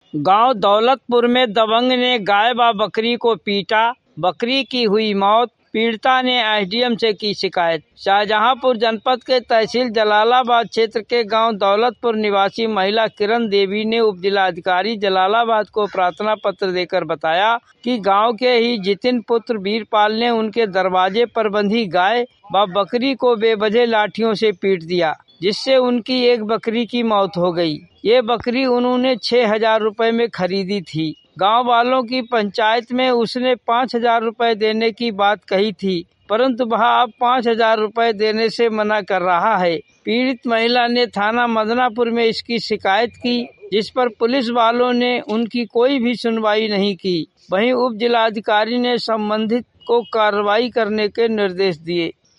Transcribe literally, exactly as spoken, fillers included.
गांव दौलतपुर में दबंग ने गाय व बकरी को पीटा, बकरी की हुई मौत। पीड़िता ने एसडीएम से की शिकायत। शाहजहांपुर जनपद के तहसील जलालाबाद क्षेत्र के गांव दौलतपुर निवासी महिला किरण देवी ने उप जिलाधिकारी जलालाबाद को प्रार्थना पत्र देकर बताया कि गांव के ही जितिन पुत्र वीरपाल ने उनके दरवाजे पर बंधी गाय व बकरी को बेवजह लाठियों से पीट दिया, जिससे उनकी एक बकरी की मौत हो गई। ये बकरी उन्होंने छह हजार रुपए में खरीदी थी। गांव वालों की पंचायत में उसने पाँच हजार रुपए देने की बात कही थी, परंतु वह अब पाँच हजार रुपए देने से मना कर रहा है। पीड़ित महिला ने थाना मदनापुर में इसकी शिकायत की, जिस पर पुलिस वालों ने उनकी कोई भी सुनवाई नहीं की। वहीं उप जिलाधिकारी ने संबंधित को कार्रवाई करने के निर्देश दिए।